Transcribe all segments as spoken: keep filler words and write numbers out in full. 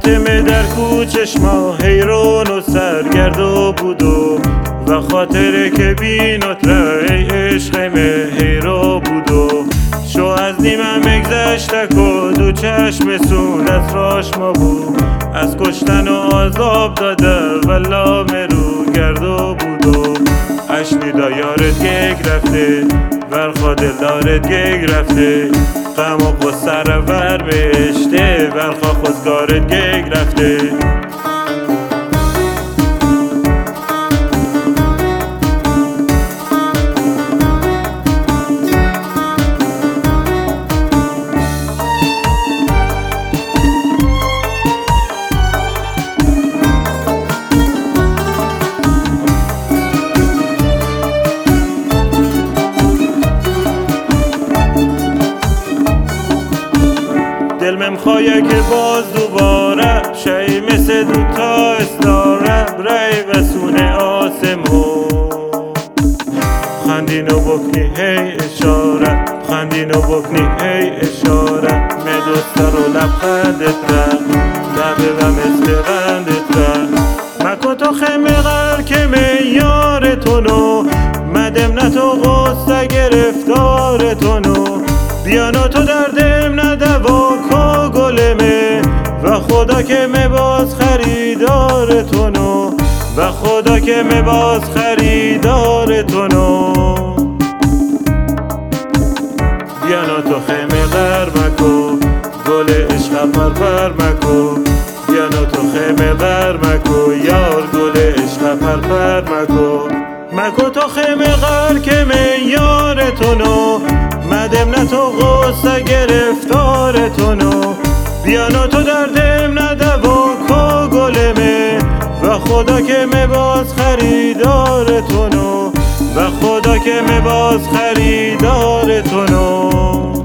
فاطمه در کوچش ما حیران و سرگرد بود و و خاطره که بینات را ای عشق حیران بود و شو از نیمه مگذشتک و دو چشم سون از راش ما بود از کشتن و عذاب داده والله مرو گردو بود و اشنی دا یارت گگ رفته ورخا دل دارت گگ رفته غم و قصه رو ور بشته ورخا خودگارت گگ رفته دل ممخواه که باز دوباره شایی مثل دوتا استاره رای و سونه آسمو خندین و بکنی هی اشاره خندین و بکنی هی اشاره مدوستر و لبخندت را لبه و مثل غندت را مکن تو خیمه غر که میارتونو مدم نه تو غصه گرفتارتونو بیانا تو دردم ندوا کو گلمه و خدا که مباز خریدارتونو و خدا که مباز خریدارتونو بیانا تو خیمه غر مکو گل عشق پر پر مکو بیانا تو خیمه غر مکو یار گل عشق پر پر مکو مکو تو خیمه غر که میارتونو مدم نه تو غصه گرفتارتونو بیانا تو دردم ندوا کو گلمه و خدا که مباز خریدارتونو و خدا که مباز خریدارتونو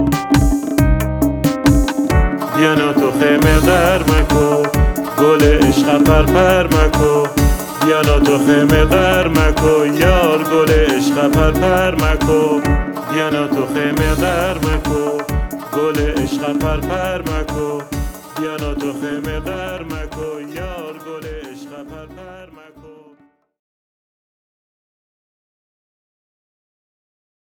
بیانا تو خیمه غر مکو گل عشق پر پر مکو بیانا تو خیمه غر مکو یار گل عشق پر پر مکو بیانا تو خیمه غر مکو گل عشق پر پر مکو بیانا تو خیمه غر